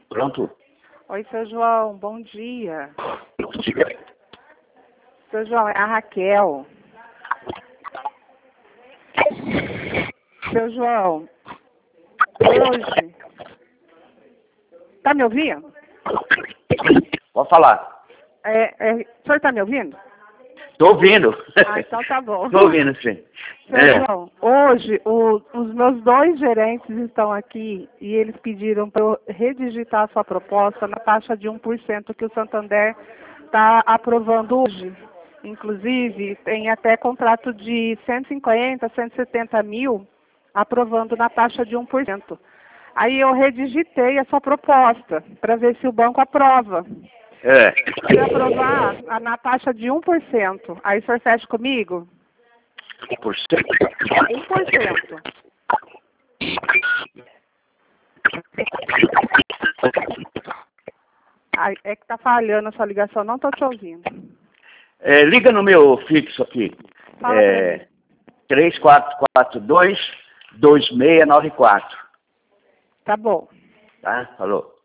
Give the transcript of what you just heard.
Pronto. Oi, seu João, bom dia. Seu João, é a Raquel. Seu João, hoje... Tá me ouvindo? Pode falar. O senhor tá me ouvindo? Tô ouvindo. Ah, então tá bom. Tô ouvindo, sim. Seu João, hoje os meus 2 gerentes estão aqui e eles pediram para eu redigitar a sua proposta na taxa de 1% que o Santander está aprovando hoje. Inclusive, tem até contrato de 150, 170 mil aprovando na taxa de 1%. Aí eu redigitei a sua proposta para ver se o banco aprova. Se aprovar na taxa de 1%, aí o senhor fecha comigo? 1%? 1%. Ai, é que tá falhando a sua ligação, não tô te ouvindo. Liga no meu fixo aqui. Fala pra mim. 3442-2694. Tá bom. Tá? Falou.